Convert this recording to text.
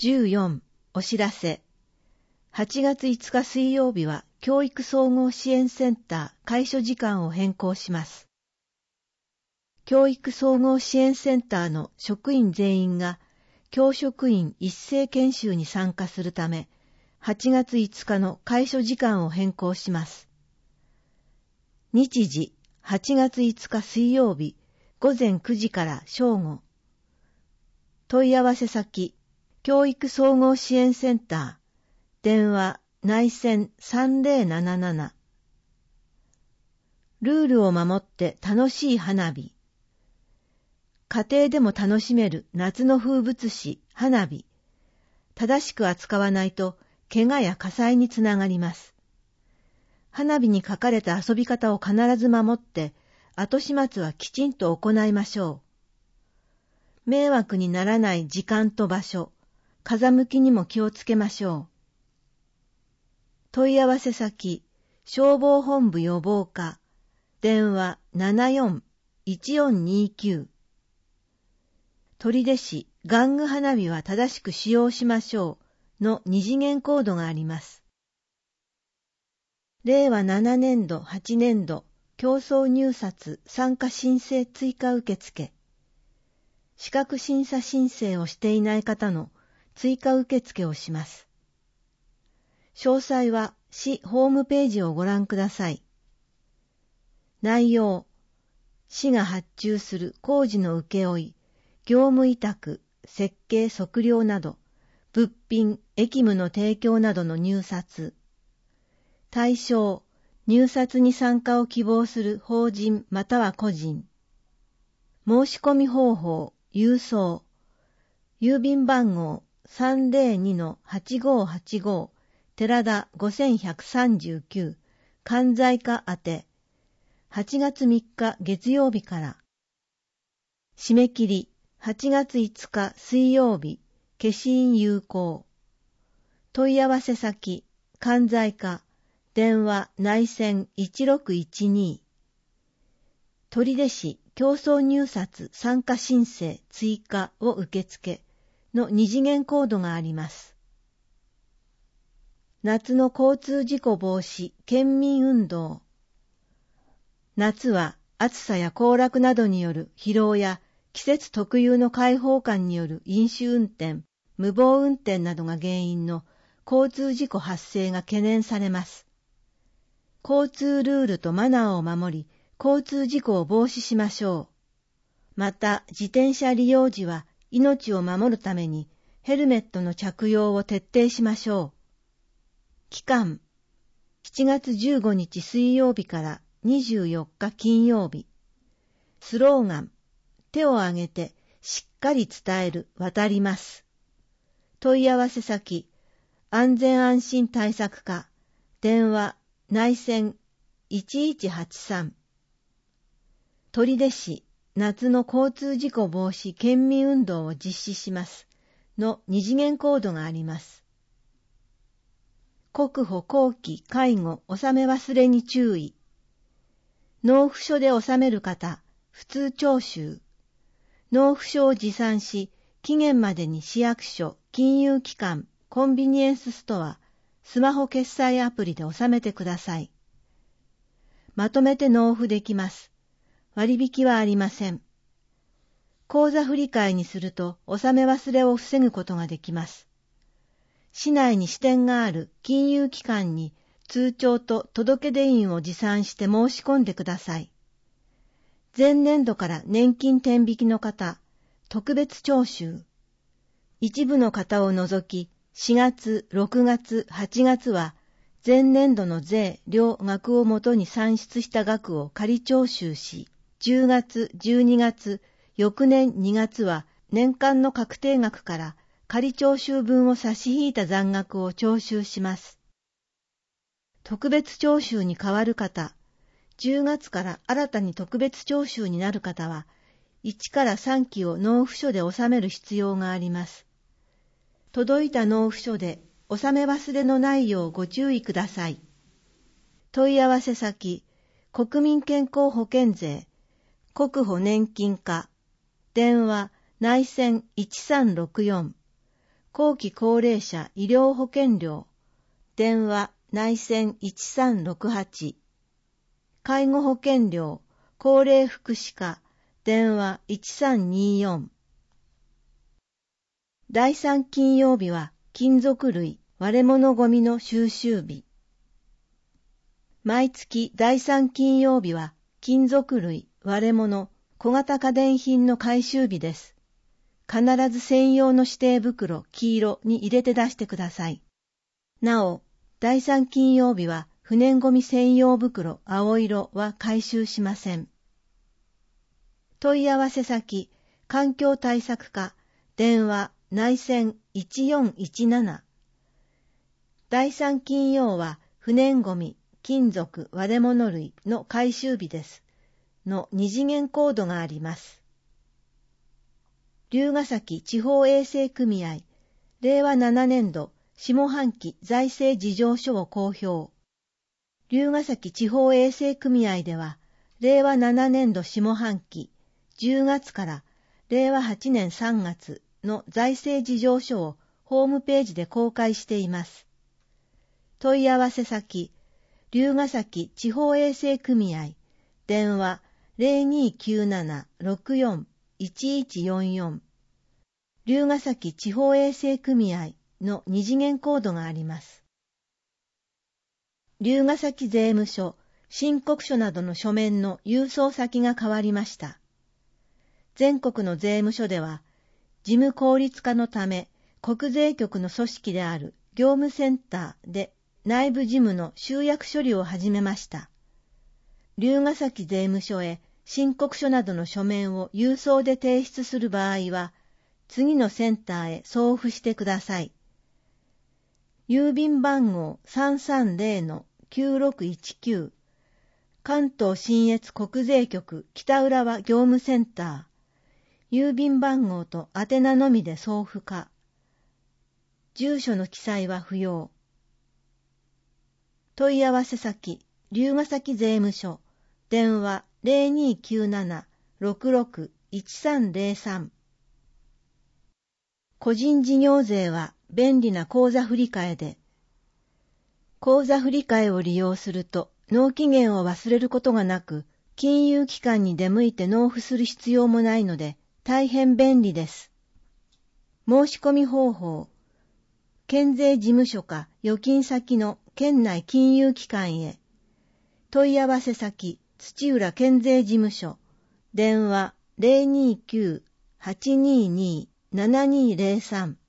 14. お知らせ。8月5日水曜日は教育総合支援センター開所時間を変更します。教育総合支援センターの職員全員が教職員一斉研修に参加するため、8月5日の開所時間を変更します。日時、8月5日水曜日、午前9時から正午。問い合わせ先、教育総合支援センター、電話内線3077。ルールを守って楽しい花火。家庭でも楽しめる夏の風物詩、花火。正しく扱わないと、怪我や火災につながります。花火に書かれた遊び方を必ず守って、後始末はきちんと行いましょう。迷惑にならない時間と場所、風向きにも気をつけましょう。問い合わせ先、消防本部予防課、電話74-1429。取手市玩具花火は正しく使用しましょうの二次元コードがあります。令和7年度8年度競争入札参加申請追加受付。資格審査申請をしていない方の追加受付をします。詳細は市ホームページをご覧ください。内容、市が発注する工事の請負、業務委託、設計測量など、物品、役務の提供などの入札。対象、入札に参加を希望する法人または個人。申し込み方法、郵送。郵便番号 302-8585 寺田5139関西課宛て8月3日月曜日から。締め切り8月5日水曜日消印有効。問い合わせ先関西課電話内線1612。取手市競争入札参加申請追加を受付の二次元コードがあります。夏の交通事故防止県民運動。夏は暑さや行楽などによる疲労や季節特有の開放感による飲酒運転、無謀運転などが原因の交通事故発生が懸念されます。交通ルールとマナーを守り、交通事故を防止しましょう。また、自転車利用時は命を守るためにヘルメットの着用を徹底しましょう。期間、7月15日水曜日から24日金曜日。スローガン、手を挙げてしっかり伝える、渡ります。問い合わせ先、安全安心対策課、電話、内線1183。取手市夏の交通事故防止県民運動を実施しますの二次元コードがあります。国保後期介護納め忘れに注意。納付書で納める方、普通徴収。納付書を持参し、期限までに市役所、金融機関、コンビニエンスストア、スマホ決済アプリで納めてください。まとめて納付できます。割引はありません。口座振替にすると納め忘れを防ぐことができます。市内に支店がある金融機関に通帳と届出印を持参して申し込んでください。前年度から年金天引きの方、特別徴収。一部の方を除き、4月、6月、8月は、前年度の税、料、額をもとに算出した額を仮徴収し、10月、12月、翌年2月は、年間の確定額から仮徴収分を差し引いた残額を徴収します。特別徴収に代わる方、10月から新たに特別徴収になる方は、1から3期を納付書で納める必要があります。届いた納付書で納め忘れのないようご注意ください。問い合わせ先、国民健康保険税、国保年金課、電話内線1364、 後期高齢者医療保険料、電話内線1368、介護保険料、高齢福祉課、電話1324。第3金曜日は金属類、割れ物ゴミの収集日。毎月第3金曜日は金属類、割れ物、小型家電品の回収日です。必ず専用の指定袋、黄色に入れて出してください。なお、第3金曜日は不燃ゴミ専用袋、青色は回収しません。問い合わせ先、環境対策課、電話内線1417。第3金曜は不燃ゴミ、金属、割れ物類の回収日です。の2次元コードがあります。龍ヶ崎地方衛生組合、令和7年度下半期財政事情書を公表。龍ヶ崎地方衛生組合では、令和7年度下半期10月から令和8年3月の財政事情書をホームページで公開しています。問い合わせ先、龍ヶ崎地方衛生組合、電話0297-64-1144。龍ヶ崎地方衛生組合の2次元コードがあります。龍ヶ崎税務署、申告書などの書面の郵送先が変わりました。全国の税務署では、事務効率化のため、国税局の組織である業務センターで内部事務の集約処理を始めました。龍ヶ崎税務署へ申告書などの書面を郵送で提出する場合は、次のセンターへ送付してください。郵便番号 330-9619 関東信越国税局北浦和業務センター、郵便番号と宛名のみで送付か。住所の記載は不要。問い合わせ先、龍ヶ崎税務署、電話0297-66-1303。個人事業税は便利な口座振替で、口座振替を利用すると納期限を忘れることがなく、金融機関に出向いて納付する必要もないので、大変便利です。申し込み方法、県税事務所か預金先の県内金融機関へ。問い合わせ先、土浦県税事務所、電話029-822-7203。